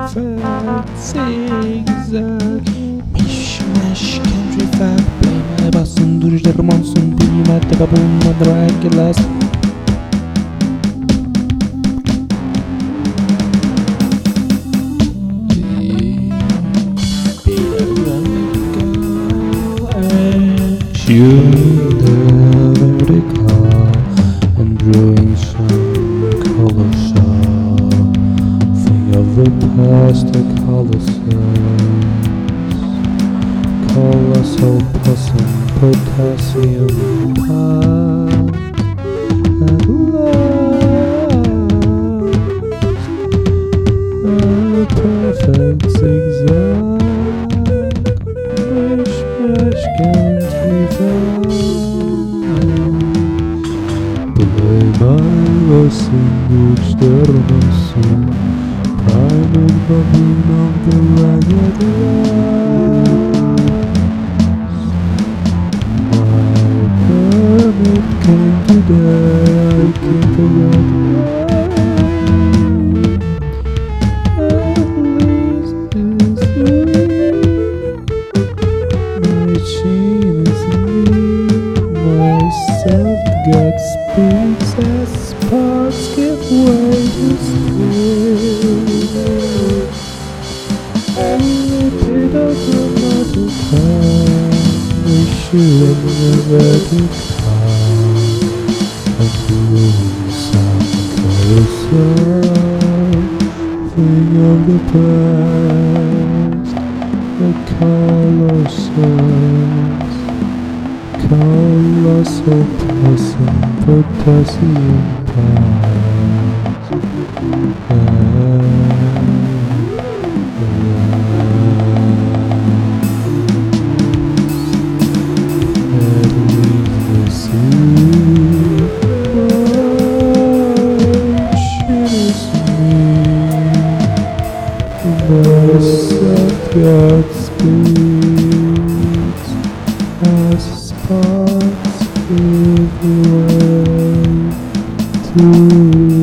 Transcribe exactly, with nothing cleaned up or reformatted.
perfect zigzag. Mishmash country fag. Play my basson, durge der monsun. Pili mette babun, madragelas. Shooting the vertical and drawing some colossal thing of the past, a colossal, colossal possum, potassium plant at last, a perfect zigzag. Mishmash can't be found. Play my lesson, which there must seem private bubbling of the ragged rats. My permit came today, I keep a red. At least this week my chin is neat, my self-gut speaks as sparks give way to speed. A little of the mother tongue, we should never decline, and doing some closer thing of the past, the colossals, colossal possum, potassium plant. At least the sea, shit is me, my self-God speaks as sparks give way to